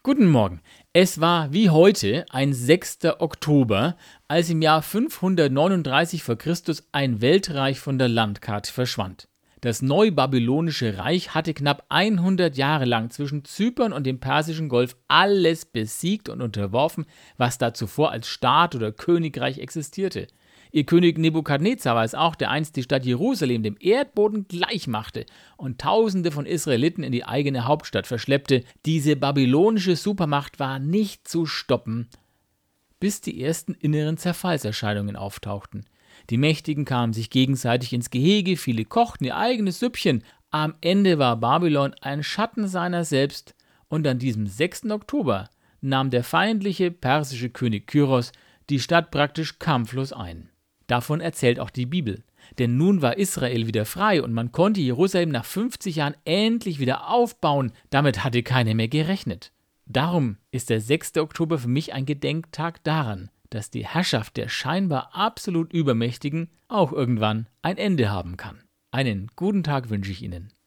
Guten Morgen. Es war wie heute ein 6. Oktober, als im Jahr 539 vor Christus ein Weltreich von der Landkarte verschwand. Das Neubabylonische Reich hatte knapp 100 Jahre lang zwischen Zypern und dem Persischen Golf alles besiegt und unterworfen, was da zuvor als Staat oder Königreich existierte. Ihr König Nebukadnezar war es auch, der einst die Stadt Jerusalem dem Erdboden gleichmachte und Tausende von Israeliten in die eigene Hauptstadt verschleppte. Diese babylonische Supermacht war nicht zu stoppen, bis die ersten inneren Zerfallserscheinungen auftauchten. Die Mächtigen kamen sich gegenseitig ins Gehege, viele kochten ihr eigenes Süppchen. Am Ende war Babylon ein Schatten seiner selbst und an diesem 6. Oktober nahm der feindliche persische König Kyros die Stadt praktisch kampflos ein. Davon erzählt auch die Bibel. Denn nun war Israel wieder frei und man konnte Jerusalem nach 50 Jahren endlich wieder aufbauen. Damit hatte keiner mehr gerechnet. Darum ist der 6. Oktober für mich ein Gedenktag daran, dass die Herrschaft der scheinbar absolut Übermächtigen auch irgendwann ein Ende haben kann. Einen guten Tag wünsche ich Ihnen.